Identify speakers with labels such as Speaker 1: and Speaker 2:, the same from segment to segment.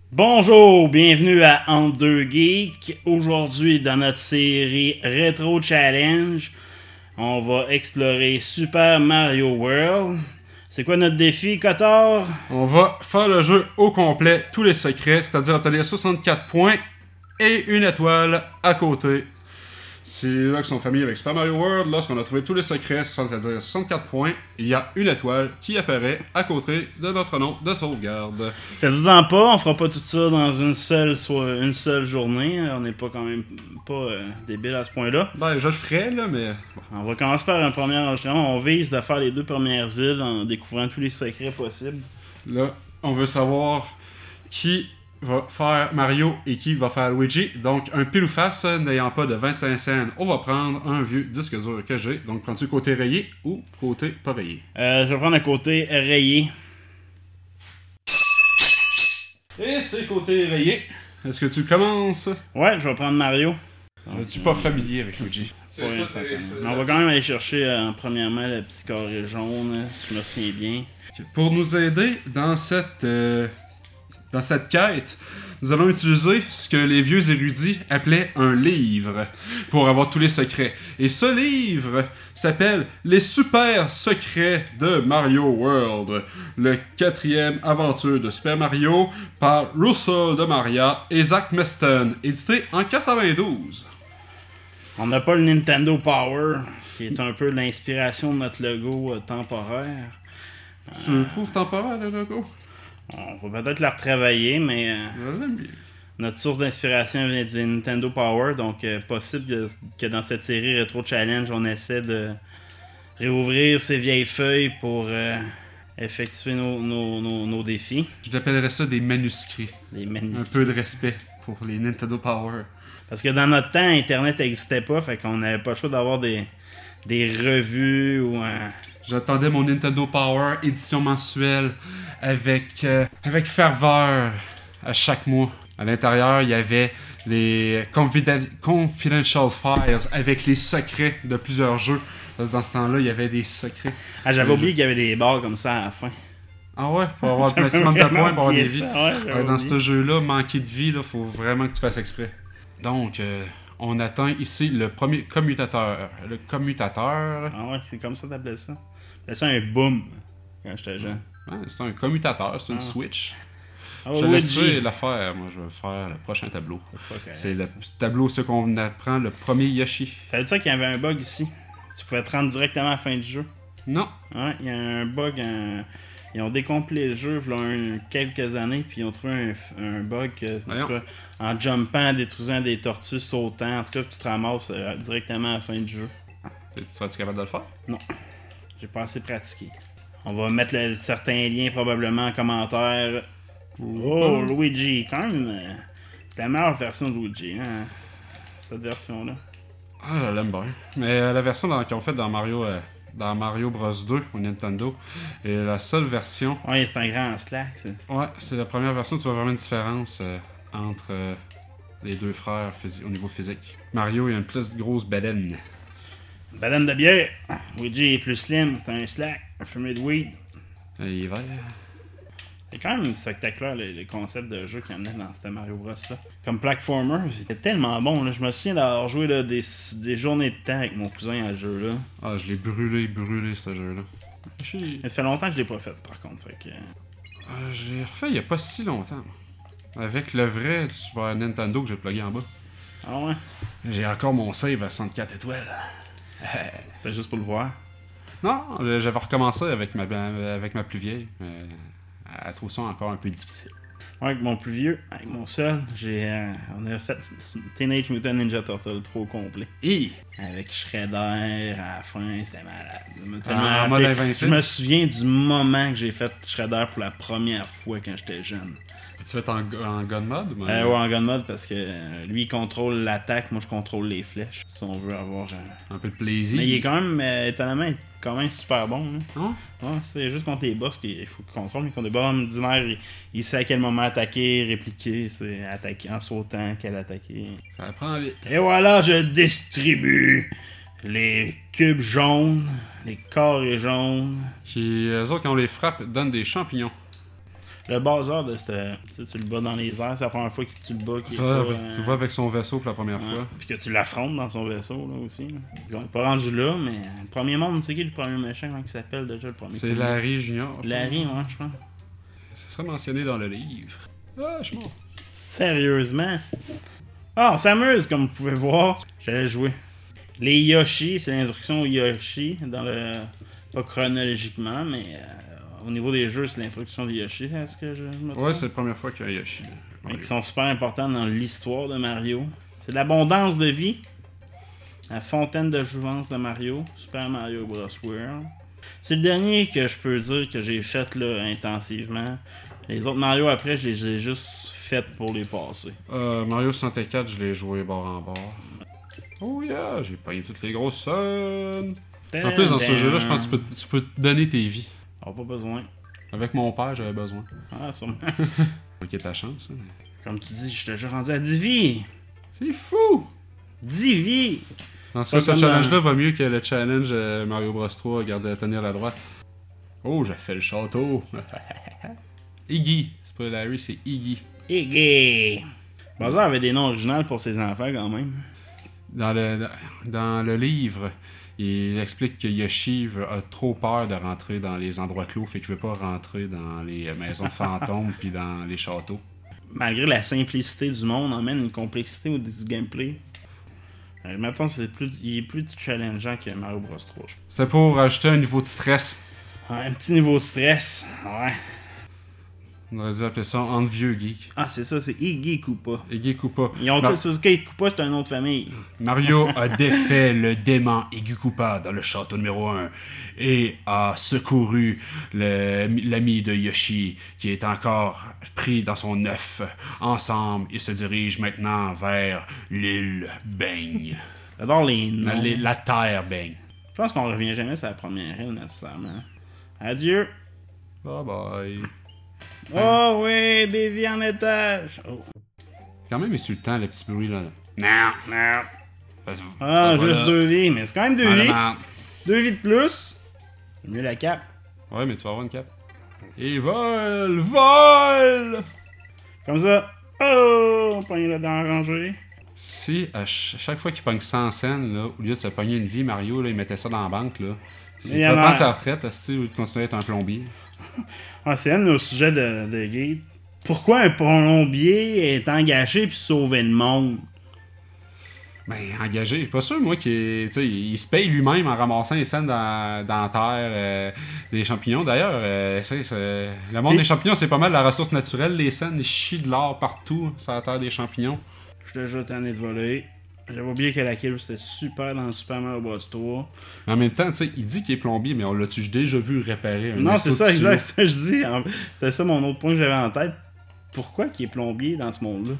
Speaker 1: Bonjour, bienvenue à Entre deux Geeks. Aujourd'hui, dans notre série Retro Challenge, on va explorer Super Mario World. C'est quoi notre défi, Cotard?
Speaker 2: On va faire le jeu au complet, tous les secrets, c'est-à-dire obtenir 64 points et une étoile à côté. C'est là qu'ils sont familiers avec Super Mario World. Lorsqu'on a trouvé tous les secrets, c'est-à-dire 64 points, il y a une étoile qui apparaît à côté de notre nom de sauvegarde.
Speaker 1: Faites-vous-en pas, on fera pas tout ça dans une seule journée. On n'est pas quand même pas débile à ce point-là.
Speaker 2: Ben, je le ferai, là, mais...
Speaker 1: On va commencer par un premier enregistrement. On vise de faire les 2 premières îles en découvrant tous les secrets possibles.
Speaker 2: Là, on veut savoir qui va faire Mario et qui va faire Luigi. Donc, un pile ou face n'ayant pas de 25 cents, on va prendre un vieux disque dur que j'ai. Donc, prends-tu côté rayé ou côté pas rayé?
Speaker 1: Je vais prendre le côté rayé.
Speaker 2: Et c'est côté rayé. Est-ce que tu commences?
Speaker 1: Ouais, je vais prendre Mario.
Speaker 2: Je suis pas familier avec Luigi.
Speaker 1: Pas instantanément. Mais on va quand même aller chercher premièrement le petit carré jaune, si je me souviens bien.
Speaker 2: Pour nous aider dans cette quête, nous allons utiliser ce que les vieux érudits appelaient un livre pour avoir tous les secrets. Et ce livre s'appelle Les Super Secrets de Mario World, le 4e aventure de Super Mario par Russell de Maria et Zach Meston, édité en 92.
Speaker 1: On n'a pas le Nintendo Power, qui est un peu l'inspiration de notre logo temporaire.
Speaker 2: Tu le trouves temporaire, le logo?
Speaker 1: On va peut-être la retravailler, mais
Speaker 2: Je l'aime bien.
Speaker 1: notre source d'inspiration vient du Nintendo Power, donc possible que dans cette série Retro Challenge, on essaie de réouvrir ces vieilles feuilles pour effectuer nos défis.
Speaker 2: Je l'appellerais ça des manuscrits.
Speaker 1: Les
Speaker 2: Un
Speaker 1: manuscrits.
Speaker 2: peu de respect pour les Nintendo Power.
Speaker 1: Parce que dans notre temps, Internet n'existait pas, fait qu'on n'avait pas le choix d'avoir des revues ou un...
Speaker 2: J'attendais mon Nintendo Power édition mensuelle avec ferveur à chaque mois. À l'intérieur, il y avait les Confidential Files avec les secrets de plusieurs jeux. Parce que dans ce temps-là, il y avait des secrets.
Speaker 1: Ah, j'avais oublié qu'il y avait des barres comme ça à la fin.
Speaker 2: Ah ouais, pour avoir le maximum de points, pour avoir des vies.
Speaker 1: Ouais,
Speaker 2: Dans ce jeu-là, manquer de vie, il faut vraiment que tu fasses exprès. Donc, on atteint ici le premier commutateur. Le commutateur...
Speaker 1: Ah ouais, c'est comme ça t'appelais ça. T'appelais ça un boom quand j'étais jeune.
Speaker 2: Ouais, c'est un commutateur, c'est une switch.
Speaker 1: Ah,
Speaker 2: Je
Speaker 1: Luigi.
Speaker 2: laisserai la faire. Moi, je vais faire le prochain tableau.
Speaker 1: C'est pas correct,
Speaker 2: C'est le
Speaker 1: ça.
Speaker 2: petit tableau, ce qu'on apprend, le premier Yoshi.
Speaker 1: Ça veut dire qu'il y avait un bug ici. Tu pouvais te rendre directement à la fin du jeu.
Speaker 2: Non.
Speaker 1: Ouais, il y a un bug. Ils ont décompilé le jeu il y a quelques années, puis ils ont trouvé un bug en tout cas, en jumpant, détruisant des tortues, sautant, en tout cas, puis tu te ramasses directement à la fin du jeu.
Speaker 2: Serais-tu capable de le faire?
Speaker 1: Non, j'ai pas assez pratiqué. On va mettre certains liens probablement en commentaire. Oh, Luigi, quand même, c'est la meilleure version de Luigi, hein, cette version-là.
Speaker 2: Ah, je l'aime bien. Mais la version qu'ils ont faite dans Mario Bros 2 au Nintendo est la seule version.
Speaker 1: Ouais, c'est un grand slack, ça.
Speaker 2: Ouais, c'est la première version où tu vois vraiment une différence entre les deux frères au niveau physique. Mario, il a une plus grosse baleine.
Speaker 1: Baleine de bière. Luigi est plus slim, c'est un slack, un fumé de weed.
Speaker 2: Il est vert.
Speaker 1: C'est quand même spectaculaire les concepts de jeu qu'il y en a dans ce Mario Bros là. Comme Platformer, c'était tellement bon. Là. Je me souviens d'avoir joué là, des journées de temps avec mon cousin à ce jeu là.
Speaker 2: Ah, je l'ai brûlé ce jeu-là.
Speaker 1: Mais ça fait longtemps que je l'ai pas fait par contre. Fait que...
Speaker 2: Je l'ai refait il y a pas si longtemps. Avec le vrai Super Nintendo que j'ai plugué en bas.
Speaker 1: Ah ouais?
Speaker 2: J'ai encore mon save à 64 étoiles.
Speaker 1: C'était juste pour le voir.
Speaker 2: Non, j'avais recommencé avec ma plus vieille. Mais elle trouve ça encore un peu difficile.
Speaker 1: Ouais, avec mon plus vieux, avec mon seul, on a fait Teenage Mutant Ninja Turtle trop complet.
Speaker 2: Et
Speaker 1: Avec Shredder à la fin, c'était malade. Ça m'a tellement
Speaker 2: En
Speaker 1: rappelé-
Speaker 2: mode invincible?
Speaker 1: Je me souviens du moment que j'ai fait Shredder pour la première fois quand j'étais jeune.
Speaker 2: tu fais en gun mode?
Speaker 1: Ouais, en gun mode parce que lui il contrôle l'attaque, moi je contrôle les flèches. Si on veut avoir.
Speaker 2: Un peu de plaisir.
Speaker 1: Mais il est quand même, étonnamment, quand même super bon. Là.
Speaker 2: Hein?
Speaker 1: Ouais, c'est juste contre les boss qu'il faut qu'il contrôle. Mais contre les boss ordinaires, il sait à quel moment attaquer, répliquer, c'est attaquer en sautant, quel attaquer.
Speaker 2: Ça prend vite.
Speaker 1: Et voilà, je distribue les cubes jaunes, les carrés jaunes.
Speaker 2: Qui, eux autres, quand on les frappe, donnent des champignons.
Speaker 1: Le bazar de tu le bats dans les airs, c'est la première fois que tu le bats.
Speaker 2: Tu vois avec son vaisseau pour la première fois.
Speaker 1: Puis que tu l'affrontes dans son vaisseau là aussi. Là. On n'est pas rendu là, mais le premier monde, c'est qui le premier méchant, comment il s'appelle déjà le premier?
Speaker 2: C'est Larry Junior.
Speaker 1: Larry, moi, je pense.
Speaker 2: Ça sera mentionné dans le livre. Ah, je suis mort.
Speaker 1: Sérieusement? Ah, on s'amuse, comme vous pouvez voir. J'allais jouer. Les Yoshi, c'est l'introduction aux Yoshi, pas chronologiquement, mais au niveau des jeux, c'est l'introduction des Yoshi, est-ce que je me trompe?
Speaker 2: Ouais, c'est la première fois qu'il y a Yoshi.
Speaker 1: Qui sont super importants dans l'histoire de Mario. C'est l'abondance de vie, la fontaine de jouvence de Mario, Super Mario Bros. World. C'est le dernier que je peux dire que j'ai fait là, intensivement. Les autres Mario après, je les ai juste fait pour les passer.
Speaker 2: Mario 64, je l'ai joué bord en bord. Oh yeah, j'ai payé toutes les grosses sommes. En plus, dans ce jeu-là, je pense que tu peux te donner tes vies.
Speaker 1: Ah, pas besoin.
Speaker 2: Avec mon père, j'avais besoin.
Speaker 1: Ah, sûrement.
Speaker 2: Ok, ta chance. Hein.
Speaker 1: Comme tu dis, je t'ai déjà rendu à 10 vies.
Speaker 2: C'est fou!
Speaker 1: 10 vies!
Speaker 2: En tout cas, ce challenge-là va mieux que le challenge Mario Bros 3, garder à tenir la droite. Oh, j'ai fait le château! Iggy. C'est pas Larry, c'est Iggy.
Speaker 1: Iggy! Bowser avait des noms originaux pour ses enfants quand même.
Speaker 2: Dans le livre, il explique que Yoshi a trop peur de rentrer dans les endroits clos, fait qu'il veut pas rentrer dans les maisons de fantômes puis dans les châteaux.
Speaker 1: Malgré la simplicité du monde, emmène une complexité du gameplay. Maintenant, il est plus challengeant que Mario Bros 3.
Speaker 2: C'était pour ajouter un niveau de stress.
Speaker 1: Ouais, un petit niveau de stress. Ouais.
Speaker 2: On aurait dû appeler ça entre vieux geeks.
Speaker 1: Ah, c'est ça, c'est Iggy Koopa.
Speaker 2: Iggy Koopa.
Speaker 1: Iggy Koopa, c'est un nom de famille.
Speaker 2: Mario a défait le démon Iggy Koopa dans le château numéro 1 et a secouru l'ami de Yoshi qui est encore pris dans son œuf. Ensemble, ils se dirigent maintenant vers l'île Baigne.
Speaker 1: J'adore les noms.
Speaker 2: La terre Baigne.
Speaker 1: Je pense qu'on revient jamais sur la première île nécessairement. Adieu.
Speaker 2: Bye bye.
Speaker 1: Oh oui, des vies en étage. Oh.
Speaker 2: Quand même insultant le petit bruit là.
Speaker 1: Non. Juste 2 vies, mais c'est quand même 2 vies. 2 vies de plus. C'est mieux la cape.
Speaker 2: Ouais, mais tu vas avoir une cape. Et vole!
Speaker 1: Comme ça. Oh, on pogne là dans la rangée.
Speaker 2: Si à chaque fois qu'il pogne 100 scènes, là, au lieu de se pogner une vie, Mario, là, il mettait ça dans la banque. Là. Il pourrait prendre sa retraite, au lieu de continuer à être un plombier.
Speaker 1: Ah, c'est un de nos sujets de guide. Pourquoi un plombier est engagé puis sauver le monde?
Speaker 2: Ben, engagé, je suis pas sûr, moi, qu'il il se paye lui-même en ramassant les scènes dans la terre, des champignons. D'ailleurs, le monde des champignons, c'est pas mal la ressource naturelle. Les scènes, ils chient de l'or partout sur la terre des champignons.
Speaker 1: Je suis déjà tanné de voler. J'avais oublié que la kill c'était super dans Super Mario Bros 3.
Speaker 2: Mais en même temps, tu sais, il dit qu'il est plombier, mais on l'a-tu déjà vu réparer un
Speaker 1: Non, c'est ça, exact, ça je dis. C'est ça mon autre point que j'avais en tête. Pourquoi qu'il est plombier dans ce monde-là?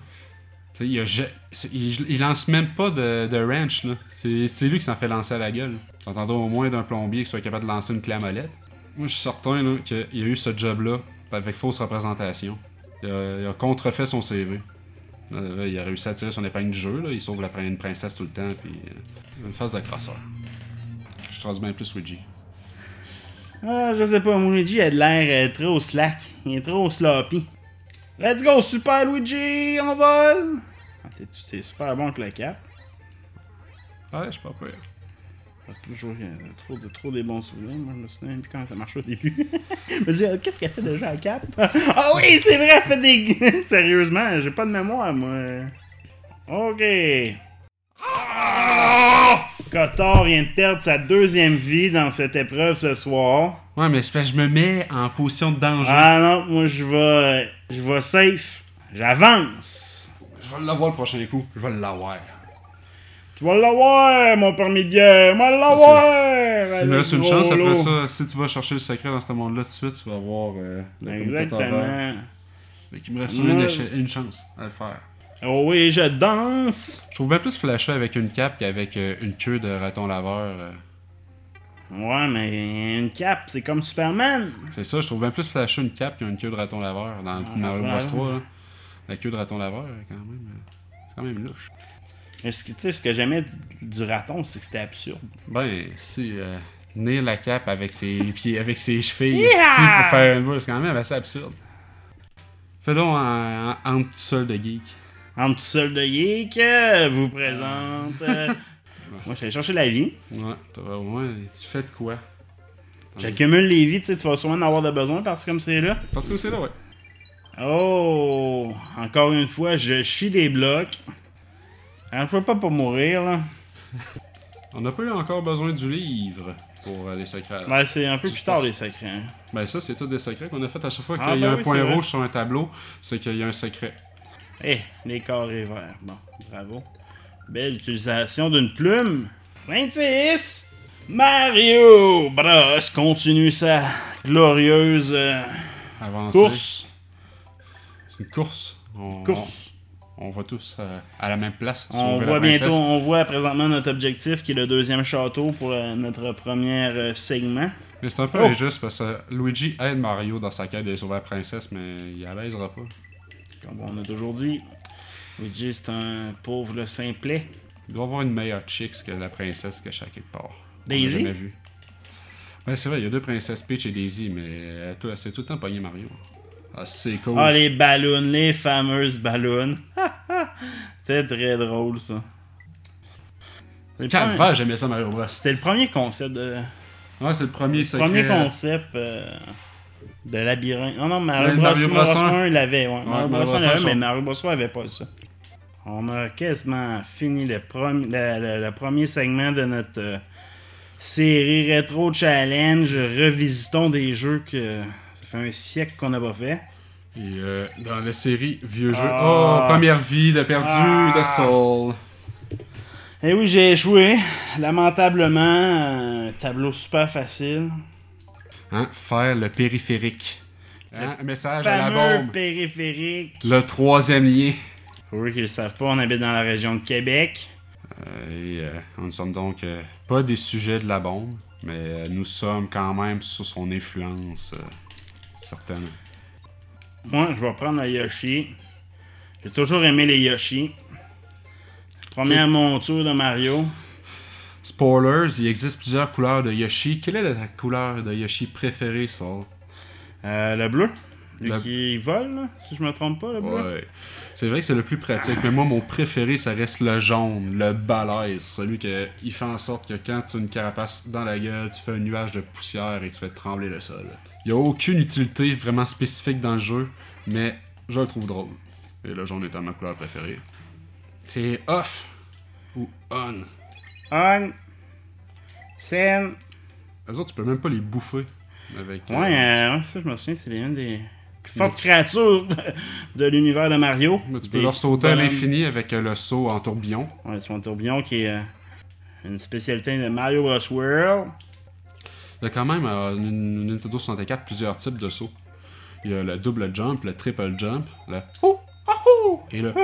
Speaker 2: Il lance même pas de wrench, là. C'est lui qui s'en fait lancer à la gueule. T'entendras au moins d'un plombier qui soit capable de lancer une clé à molette. Moi, je suis certain là, qu'il a eu ce job-là avec fausse représentation. Il a contrefait son CV. Là, il a réussi à tirer son épingle du jeu, là. Il sauve une princesse tout le temps, puis une face de crosseur. Je trace bien plus Luigi.
Speaker 1: Ah, je sais pas, mon Luigi a de l'air trop slack. Il est trop sloppy. Let's go, Super Luigi, on vole! Ah, t'es super bon avec le cap.
Speaker 2: Ouais, je suis pas peur.
Speaker 1: Trop des bons souvenirs. Moi, je me souviens même plus comment ça marchait au début. Je me dis, qu'est-ce qu'elle fait déjà à cap? Ah oui, c'est vrai, elle fait des. Sérieusement, j'ai pas de mémoire, moi. Ok. Cotard vient de perdre sa 2e vie dans cette épreuve ce soir.
Speaker 2: Ouais, mais je me mets en position de danger.
Speaker 1: Ah non, moi je vais safe. J'avance.
Speaker 2: Je vais l'avoir le prochain coup. Je vais l'avoir.
Speaker 1: Tu vas l'avoir, mon permis de guerre. Moi l'avoir.
Speaker 2: Tu me laisses une chance après ça. Si tu vas chercher le secret dans ce monde-là tout de suite, tu vas avoir
Speaker 1: exactement.
Speaker 2: Mais qu'il me reste une chance à le faire.
Speaker 1: Oh oui, je danse.
Speaker 2: Je trouve bien plus flasher avec une cape qu'avec une queue de raton laveur.
Speaker 1: Ouais, mais une cape, c'est comme Superman.
Speaker 2: C'est ça, je trouve bien plus flasher une cape qu'une queue de raton laveur dans le Mario Bros 3. Là. La queue de raton laveur, c'est quand même louche.
Speaker 1: Mais ce que j'aimais du raton, c'est que c'était absurde.
Speaker 2: Ben, si tenir la cape avec ses pieds, avec ses chevilles, pour faire une boule, c'est quand même assez absurde. Fais donc en tout seul de geek.
Speaker 1: En tout seul de geek, vous présente... moi, je vais chercher la vie.
Speaker 2: Ouais, tu fais de quoi?
Speaker 1: J'accumule les vies, tu sais, tu vas sûrement en avoir de besoin parce que comme c'est là.
Speaker 2: Parce que c'est là, ouais.
Speaker 1: Oh! Encore une fois, je chie des blocs. Alors, je peux pas pour mourir, là.
Speaker 2: On n'a pas eu encore besoin du livre pour les secrets.
Speaker 1: Ben, c'est un peu plus tard, les secrets. Hein.
Speaker 2: Ben, ça, c'est tous des secrets qu'on a fait à chaque fois qu'il y a un point rouge sur un tableau, c'est qu'il y a un secret.
Speaker 1: Les carrés verts. Bon, bravo. Belle utilisation d'une plume. 26! Mario Bros continue sa glorieuse course.
Speaker 2: C'est une course. On va tous à la même place.
Speaker 1: On voit présentement notre objectif qui est le deuxième château pour notre premier segment.
Speaker 2: Mais c'est un peu injuste parce que Luigi aide Mario dans sa quête de sauver la princesse, mais il la baisera pas.
Speaker 1: Comme on a toujours dit, Luigi c'est un pauvre simplet.
Speaker 2: Il doit avoir une meilleure chick que la princesse que chaque part.
Speaker 1: Daisy?
Speaker 2: On l'a jamais vu. Ouais, c'est vrai, il y a deux princesses, Peach et Daisy, mais elle s'est tout le temps pogné Mario. Ah, c'est cool.
Speaker 1: Ah, les ballons, les fameuses ballons. C'était très drôle, ça.
Speaker 2: Calvaire, j'aimais ça, Mario Bros.
Speaker 1: C'était le premier concept de...
Speaker 2: Ouais, c'est le premier secret.
Speaker 1: Le premier concept de labyrinthe. Non, Mario Bros 1, il l'avait. Ouais. Mario Bros 1 l'avait, mais Mario Bros 3 avait pas ça. On a quasiment fini le premier segment de notre série Rétro Challenge. Revisitons des jeux que ça fait un siècle qu'on n'a pas fait.
Speaker 2: Et dans la série Vieux jeux. Première vie de perdu de Soul.
Speaker 1: Eh oui, j'ai échoué. Lamentablement, un tableau super facile.
Speaker 2: Faire le périphérique. Un message à la bombe.
Speaker 1: Périphérique.
Speaker 2: Le troisième lien.
Speaker 1: Pour eux qui ne le savent pas, on habite dans la région de Québec.
Speaker 2: Nous ne sommes donc pas des sujets de la bombe, mais nous sommes quand même sous son influence certaine.
Speaker 1: Moi, je vais prendre le Yoshi. J'ai toujours aimé les Yoshi. Première monture de Mario.
Speaker 2: Spoilers, il existe plusieurs couleurs de Yoshi. Quelle est la couleur de Yoshi préférée, Saul?
Speaker 1: Le bleu. Lui qui vole, là, si je me trompe pas, le bleu.
Speaker 2: Ouais. C'est vrai que c'est le plus pratique, mais moi, mon préféré, ça reste le jaune, le balèze. Celui qui fait en sorte que quand tu as une carapace dans la gueule, tu fais un nuage de poussière et tu fais trembler le sol. Il n'y a aucune utilité vraiment spécifique dans le jeu, mais je le trouve drôle. Et le jaune étant ma couleur préférée. C'est off ou on.
Speaker 1: On. Sen.
Speaker 2: Les autres, tu peux même pas les bouffer. Avec,
Speaker 1: ça, je me souviens, c'est une des plus fortes créatures de l'univers de Mario.
Speaker 2: Mais tu peux leur sauter à l'infini avec le saut en tourbillon.
Speaker 1: Ouais, c'est un tourbillon qui est une spécialité de Mario Bros. World.
Speaker 2: Il y a quand même une Nintendo 64 plusieurs types de sauts. Il y a le double jump, le triple jump, le et le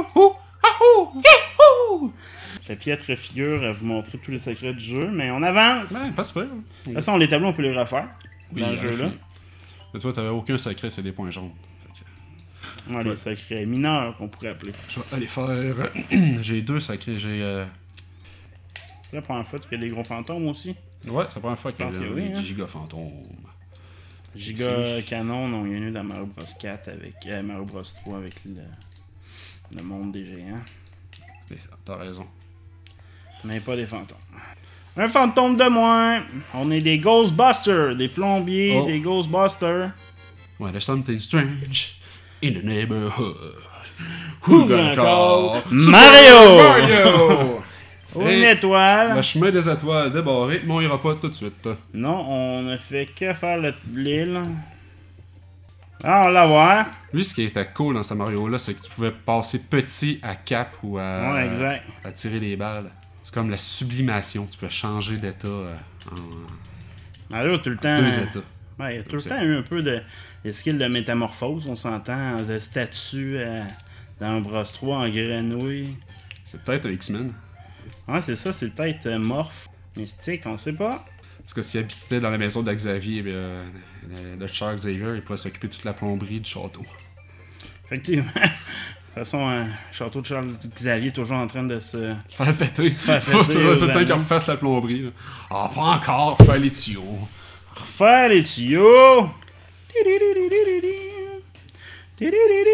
Speaker 1: Fait piètre figure à vous montrer tous les secrets du jeu, mais on avance!
Speaker 2: Ben, pas super.
Speaker 1: De toute façon, les tableaux, on peut les refaire dans le jeu-là.
Speaker 2: Mais toi, t'avais aucun secret, c'est des points jaunes.
Speaker 1: Ouais, les secrets mineurs qu'on pourrait appeler.
Speaker 2: Je vais aller faire... J'ai deux secrets, j'ai...
Speaker 1: C'est la première fois que tu fais des gros fantômes aussi?
Speaker 2: Ouais, c'est la première fois qu'il y a des giga fantômes.
Speaker 1: Giga canon, non, il y en a eu dans Mario Bros 4 avec... Mario Bros 3 avec le monde des géants.
Speaker 2: T'as raison.
Speaker 1: Mais pas des fantômes. Un fantôme de moins! On est des Ghostbusters, des plombiers, des Ghostbusters.
Speaker 2: Ouais, there's something strange in the neighborhood.
Speaker 1: Who gonna call Mario! Une étoile.
Speaker 2: Le chemin des étoiles débarré, mais on ira pas tout de suite.
Speaker 1: Non, on ne fait que faire l'île. Ah, on l'a voir.
Speaker 2: Lui, ce qui était cool dans ce Mario-là, c'est que tu pouvais passer petit à cap ou à tirer les balles. C'est comme la sublimation. Tu peux changer d'état en
Speaker 1: Mario, tout le temps.
Speaker 2: 2 états.
Speaker 1: Ouais, il y a tout le temps eu un peu de skills de métamorphose, on s'entend, de statut dans Bros 3 en grenouille.
Speaker 2: C'est peut-être un X-Men.
Speaker 1: Ouais, c'est ça, c'est peut-être morph. Mystique, on sait pas.
Speaker 2: Parce que s'il habitait dans la maison de Xavier, de Charles Xavier, il pourrait s'occuper de toute la plomberie du château.
Speaker 1: Effectivement. De toute façon, un château de Charles Xavier est toujours en train de se
Speaker 2: faire péter.
Speaker 1: Faut
Speaker 2: tout le temps qu'il refasse la plomberie. Là. Ah, pas encore, faire les tuyaux.
Speaker 1: Refaire les tuyaux. C'est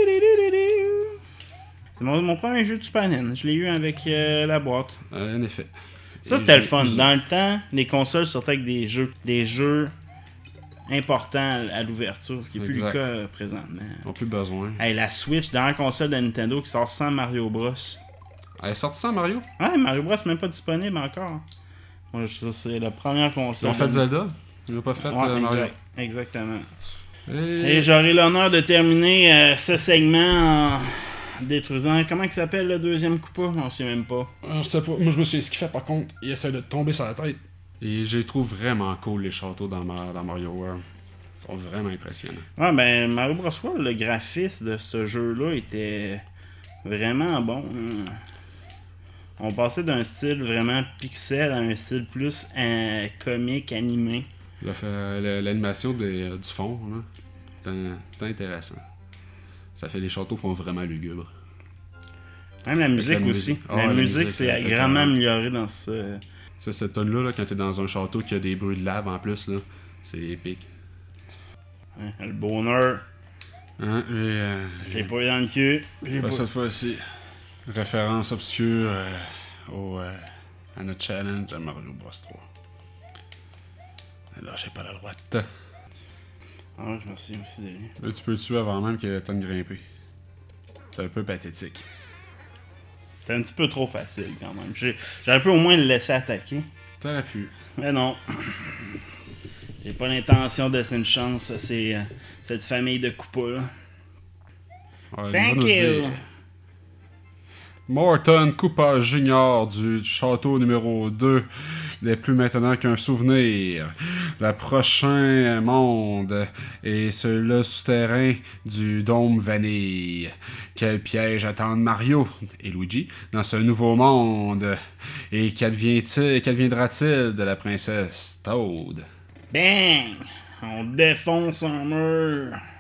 Speaker 1: mon premier jeu de Super NES. Je l'ai eu avec la boîte.
Speaker 2: En effet.
Speaker 1: Ça, c'était le fun. Dans le temps, les consoles sortaient avec des jeux importants à l'ouverture, ce qui n'est plus le cas présentement.
Speaker 2: Ils n'ont plus besoin.
Speaker 1: Hey, la Switch, dernière console de Nintendo qui sort sans Mario Bros.
Speaker 2: Elle est sortie sans Mario?
Speaker 1: Ouais, Mario Bros, même pas disponible encore. Moi, ça, c'est la première console.
Speaker 2: Ils ont fait Zelda? Ils n'ont pas fait Mario.
Speaker 1: Exactement. Et j'aurai l'honneur de terminer ce segment en détruisant. Comment il s'appelle le deuxième coupa? On sait même pas.
Speaker 3: Je sais pas. Moi, je me suis ce qu'il fait par contre. Il essaie de tomber sur la tête.
Speaker 2: Et je les trouve vraiment cool, les châteaux dans Mario World. Ils sont vraiment impressionnants.
Speaker 1: Ouais, ben, Mario Bros. World, le graphisme de ce jeu-là était vraiment bon. On passait d'un style vraiment pixel à un style plus comique, animé.
Speaker 2: L'animation du fond, là, c'est intéressant. Ça fait les châteaux font vraiment lugubres.
Speaker 1: Même la musique aussi. La musique c'est grandement amélioré dans ce...
Speaker 2: Cette tonne là, quand t'es dans un château qui a des bruits de lave en plus, là, c'est épique.
Speaker 1: Ouais, le bonheur.
Speaker 2: Hein,
Speaker 1: j'ai pas eu dans le cul.
Speaker 2: Cette fois-ci, référence obscure à notre challenge de Mario Bros 3. Là, j'ai pas la droite.
Speaker 1: Ah ouais, je me suis aussi donné.
Speaker 2: Là, tu peux le tuer avant même qu'il ait le temps de grimper. C'est un peu pathétique.
Speaker 1: C'est un petit peu trop facile quand même. J'aurais pu au moins le laisser attaquer.
Speaker 2: T'aurais pu.
Speaker 1: Mais non. J'ai pas l'intention de laisser une chance à cette famille de coupas là.
Speaker 2: Ouais,
Speaker 1: Thank you!
Speaker 2: Morton Koopa Jr. du château numéro 2 n'est plus maintenant qu'un souvenir. Le prochain monde est celui-là souterrain du dôme vanille. Quel piège attendent Mario et Luigi dans ce nouveau monde? Et qu'adviendra-t-il de la princesse Toad?
Speaker 1: Bang! On défonce un mur!